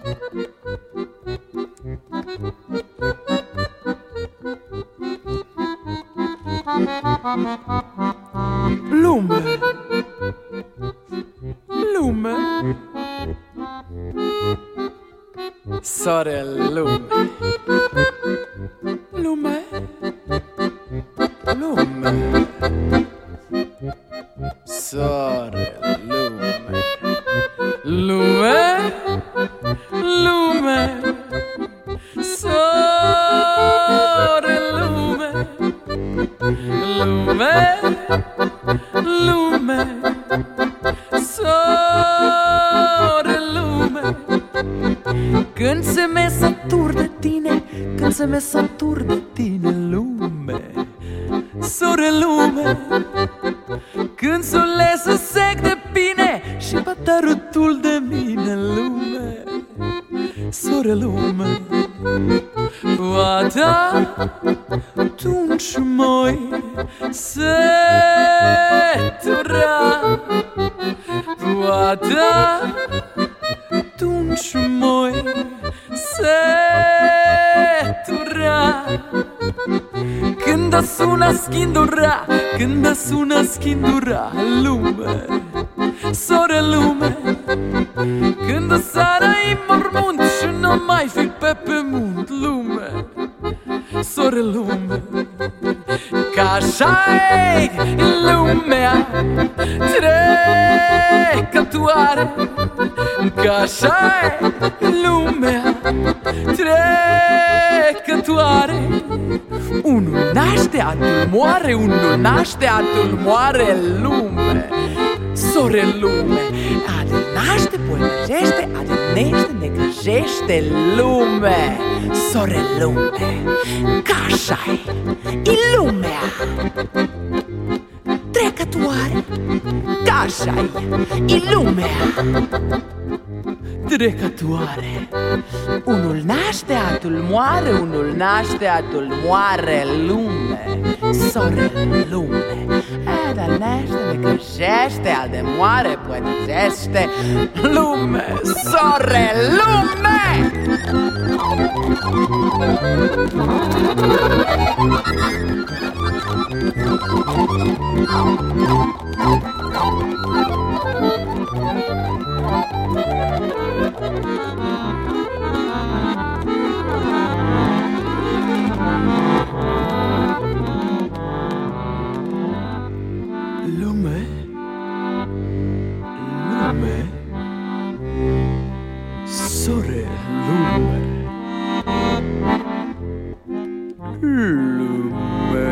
Lume, lume, soare lume, lume, lume, soare lume, lume, lume, soare lume, lume, lume, soare lume. Când se me satur de tine, când se me satur de tine, lume, sore lume. Când soleil se sec de bine și pătărutul de mine, lume, sore lume. Poate atunci moi setura, poate atunci moi setura. Când sună schindura, când sună schindura, lume, sore lume. Când sară în mormânt și nu mai fi pe pământ, lume, sore lume. Ca așa-i lumea trecătoare, ca așa-i lumea trecătoare. Unul naște, altul moare, unul naște, altul moare, lume, sore lume. Adel naște, poi năjește, adel nește, necăjește, lume, sore lume. Ca așa-i lumea trecătoare, ca așa-i lumea trecătoare. Unul naște, altul moare, unul naște, altul moare, lume, sore lume. Adel naște, necăjește, adel moare, poi năjește, lume, sore lume. Lume, lume, sore lume, lume,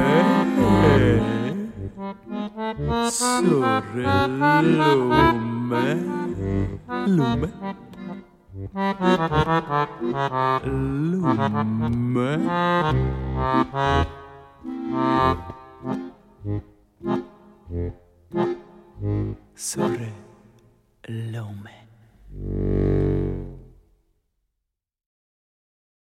sore lume, lume, lume, sore